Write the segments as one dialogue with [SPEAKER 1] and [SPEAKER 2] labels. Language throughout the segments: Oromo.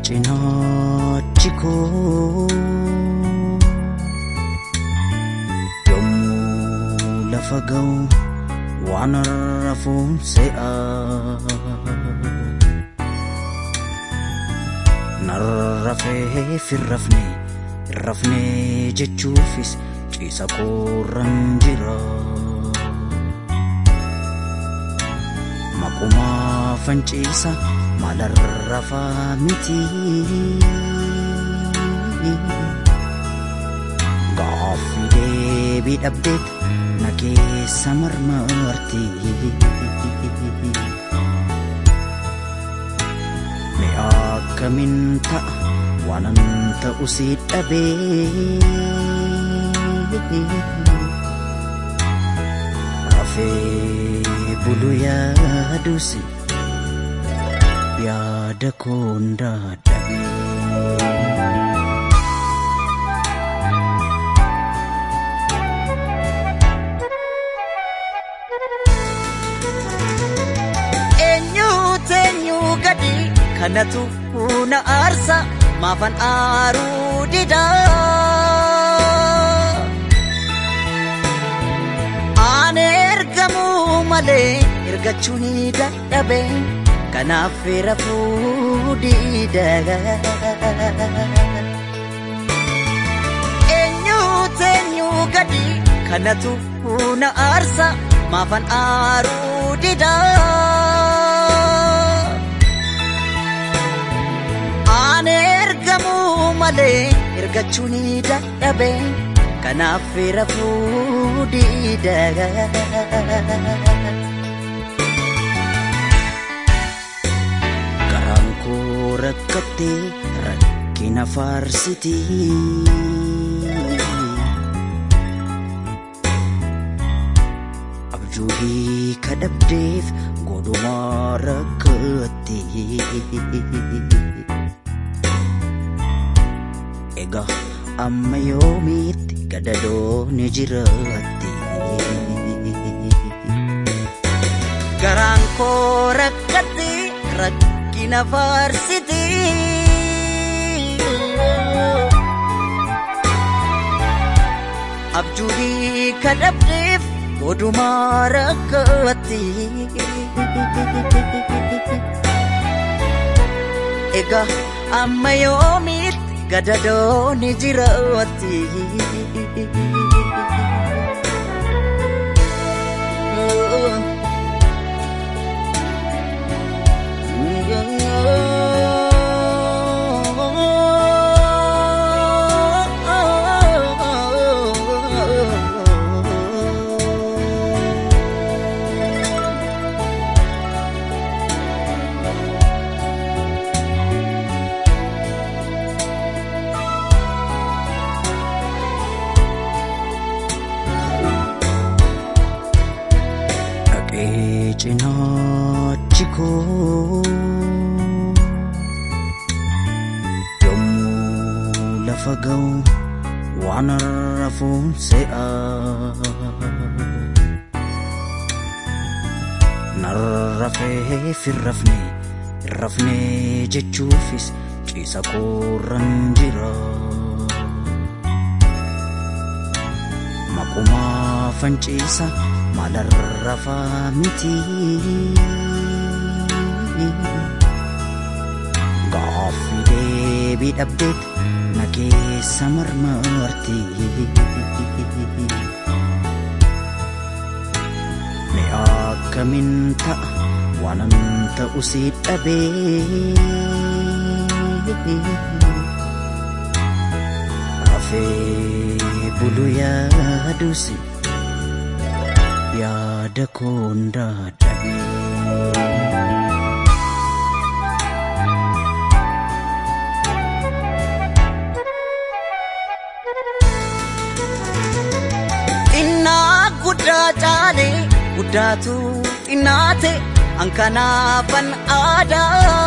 [SPEAKER 1] cinaachi koo yommuu lafa ga'u waan rafuun se'a narrafee firrafne jechuufis ciisa koorran jira maquma fanciisa malarrafaa miti gaaffii deebii dhabdeet na keessa marmarti mee akkamiin ta'a waanan ta'u si dhabee rafee bulu yaadusi yaada koon dadhabee eenyu gadi kanatu na aarsa maafan aaruu dida aan ergamuu malee ergachuun dadhabe kanaaf rafuu dida eenyu gadi kanatu na aarsa maafan aaruu dida aan ergamuu malee ergachuun dadhabe kanaaf rafuu dida garaan koo rakkattee rakkina faarsiti abjuubii kadhabdeef godhumaa rakkatti egaa amma yoomiitti gadadoo ni jiraatti garaan koo rakkatti rakkina faarsiti abjuubii kadhabdeef godhumaa rakkatti egaa amma yoomiitti gadadoo ni jiraatti cinaachi koo yommuu lafa ga'u waan rafuun se'a narrafee firrafne jechuufis ciisa koorran jira maquma fanciisa malarrafaa miti gaaffii deebii dhabdeet na keessa marmarti mee akkamiin ta'a waanan ta'u si dhabee rafee bulu yaadusi yaada koon dadhabee innaa guddaa caale guddaatu xinnaate ankanaafan aadaa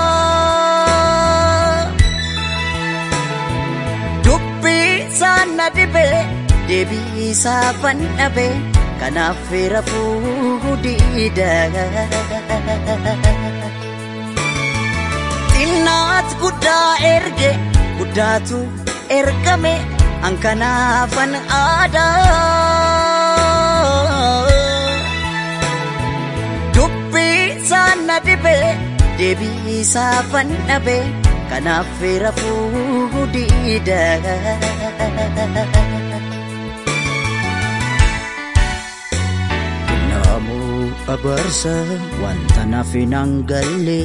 [SPEAKER 1] dubbii saana dhibee deebii saafan dhabee kanaaf rafuu dida kennaat guddaa erge guddaatu ergame ankanaafan aadaa dubbii sana dhibe deebii saafan dhabe kanaaf rafuu diida kennamu abarsa wanta naaf hin galle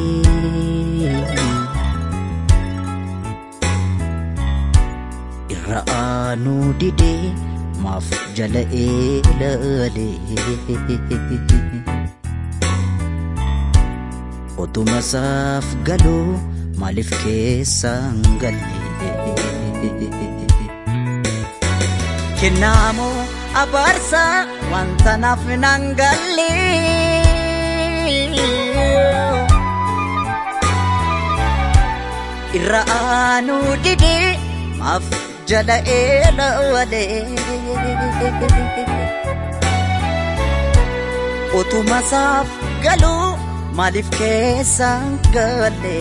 [SPEAKER 1] irraanu dide maaf jala eelale otuma saaf galuu maaliif keessaan galle kennamu abarsa wanta naaf hin galle irraanu dide maaf jala eelale otuma saaf galuu maaliif keessaan galle